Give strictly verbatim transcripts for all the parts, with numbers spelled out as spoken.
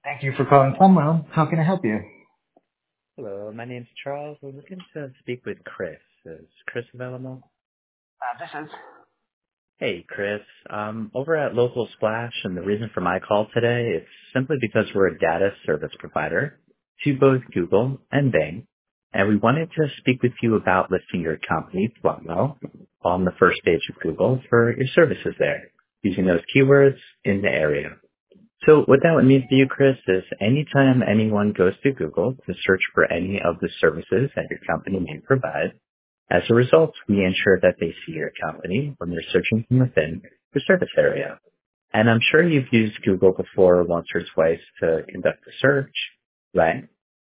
Thank you for calling Cromwell. How can I help you? Hello, my name's Charles. I'm looking to speak with Chris. Is Chris available? Uh, this is. Hey, Chris. Um, over at Local Splash, and the reason for my call today is simply because we're a data service provider to both Google and Bing, and we wanted to speak with you about listing your company, Flummo, on the first page of Google for your services there, using those keywords in the area. So what that would mean for you, Chris, is anytime anyone goes to Google to search for any of the services that your company may provide, as a result, we ensure that they see your company when they're searching from within the service area. And I'm sure you've used Google before once or twice to conduct a search, right?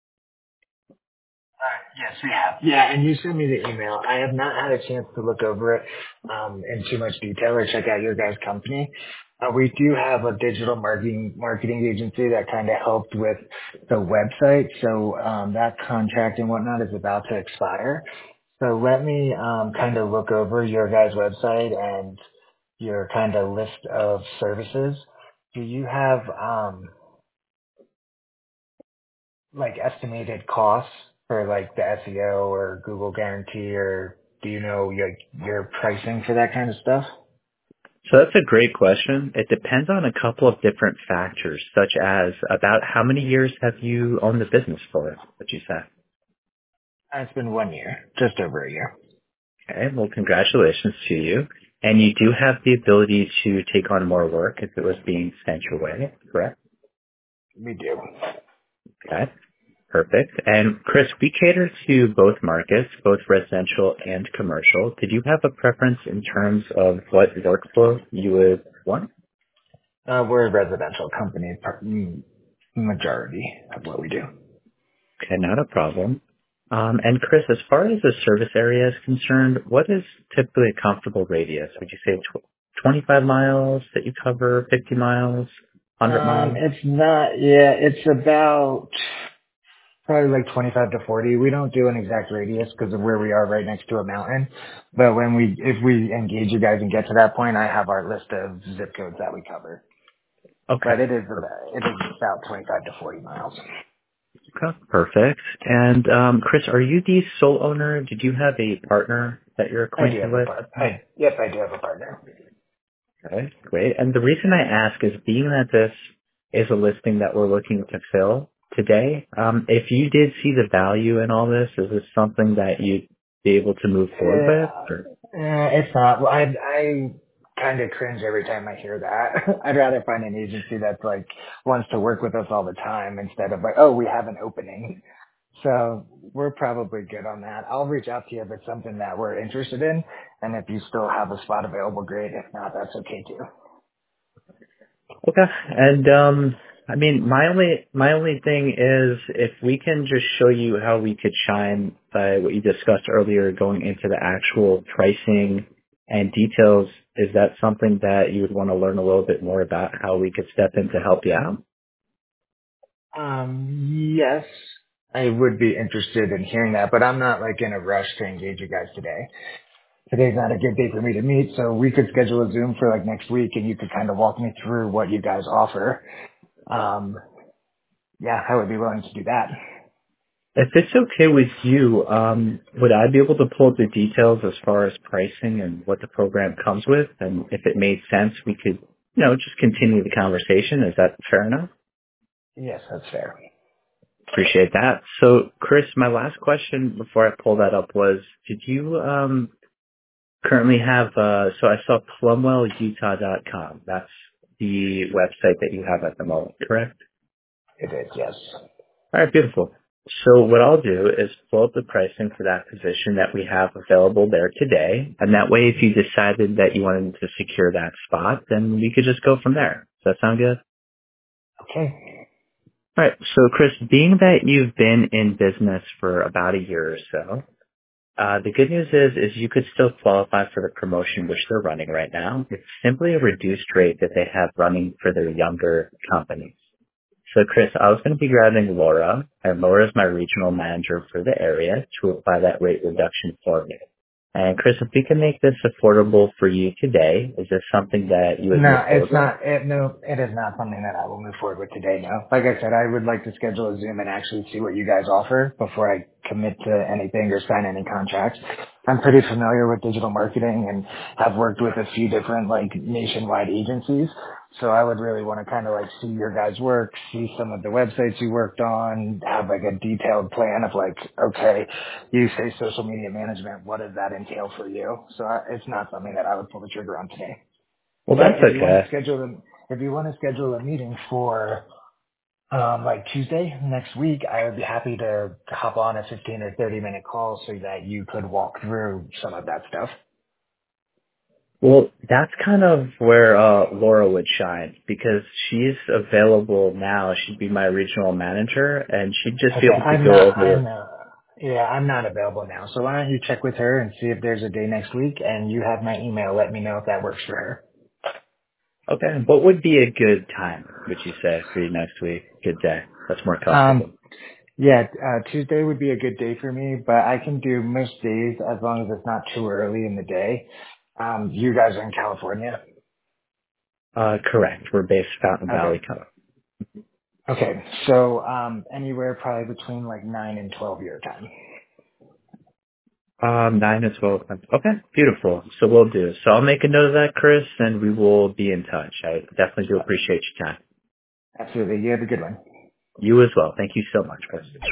Uh, yes, we have. Yeah, and you sent me the email. I have not had a chance to look over it um, in too much detail or check out your guys' company. Uh, we do have a digital marketing marketing agency that kind of helped with the website, so um, that contract and whatnot is about to expire. So let me um, kind of look over your guys' website and your kind of list of services. Do you have um, like estimated costs for like the S E O or Google guarantee, or do you know your your pricing for that kind of stuff? So that's a great question. It depends on a couple of different factors, such as about how many years have you owned the business for, would you say? Uh, It's been one year, just over a year. Okay, well, congratulations to you. And you do have the ability to take on more work if it was being sent your way, correct? We do. Okay, perfect. And Chris, we cater to both markets, both residential and commercial. Did you have a preference in terms of what workflow you would want? Uh, we're a residential company, par- mm, majority of what we do. Okay, not a problem. Um, and Chris, as far as the service area is concerned, what is typically a comfortable radius? Would you say tw- twenty-five miles that you cover, fifty miles, one hundred Um, miles? it's not, yeah, it's about probably like twenty-five to forty. We don't do an exact radius because of where we are right next to a mountain. But when we, if we engage you guys and get to that point, I have our list of zip codes that we cover. But Okay. it is about, it is about twenty-five to forty miles. Okay, perfect. And um, Chris, are you the sole owner? Did you have a partner that you're I do acquainted have a with? part. I yes, I do have a partner. Okay, great. And the reason I ask is being that this is a listing that we're looking to fill today, um, if you did see the value in all this, is this something that you'd be able to move forward with? Or? Uh, uh, it's not. Well, I I kind of cringe every time I hear that. I'd rather find an agency that's like wants to work with us all the time instead of like, oh, we have an opening. So we're probably good on that. I'll reach out to you if it's something that we're interested in, and if you still have a spot available, great. If not, that's okay too. Okay. And um I mean my only my only thing is if we can just show you how we could shine by what you discussed earlier going into the actual pricing and details, is that something that you would want to learn a little bit more about how we could step in to help you out? Um, yes, I would be interested in hearing that, but I'm not like in a rush to engage you guys today. Today's not a good day for me to meet, so we could schedule a Zoom for like next week and you could kind of walk me through what you guys offer. Um, yeah, I would be willing to do that. If it's okay with you, um, would I be able to pull up the details as far as pricing and what the program comes with? And if it made sense, we could, you know, just continue the conversation. Is that fair enough? Yes, that's fair. Appreciate that. So, Chris, my last question before I pull that up was, did you um, currently have, uh, so I saw plumwell utah dot com. That's the website that you have at the moment, correct? It is, yes. All right, beautiful. So what I'll do is pull up the pricing for that position that we have available there today. And that way, if you decided that you wanted to secure that spot, then we could just go from there. Does that sound good? Okay. All right. So, Chris, being that you've been in business for about a year or so, Uh, the good news is, is you could still qualify for the promotion which they're running right now. It's simply a reduced rate that they have running for their younger companies. So Chris, I was going to be grabbing Laura, and Laura is my regional manager for the area to apply that rate reduction for me. And Chris, if we can make this affordable for you today, is this something that you would move No, forward it's with? not. It, no, it is not something that I will move forward with today. No. Like I said, I would like to schedule a Zoom and actually see what you guys offer before I commit to anything or sign any contracts. I'm pretty familiar with digital marketing and have worked with a few different like nationwide agencies. So I would really want to kind of like see your guys' work, see some of the websites you worked on, have like a detailed plan of like, okay, you say social media management, what does that entail for you? So I, it's not something that I would pull the trigger on today. Well, But that's if you want to okay. schedule them, if you want to schedule a meeting for um, like Tuesday next week, I would be happy to hop on a fifteen or thirty minute call so that you could walk through some of that stuff. Well, that's kind of where uh, Laura would shine because she's available now. She'd be my regional manager, and she'd just be Okay, able to I'm go not. over. I'm uh, yeah, I'm not available now. So why don't you check with her and see if there's a day next week, and you have my email. Let me know if that works for her. Okay, what would be a good time? Would you say for you next week? Good day. That's more Um, comfortable. yeah, uh, Tuesday would be a good day for me, but I can do most days as long as it's not too early in the day. Um, you guys are in California. Uh, correct. We're based Fountain Okay. Valley, California. Okay. So um, anywhere probably between like nine and twelve your time. Um, nine to twelve. Okay, beautiful. So we'll do. So I'll make a note of that, Chris, and we will be in touch. I definitely do appreciate your time. Absolutely. You have a good one. You as well. Thank you so much, Chris.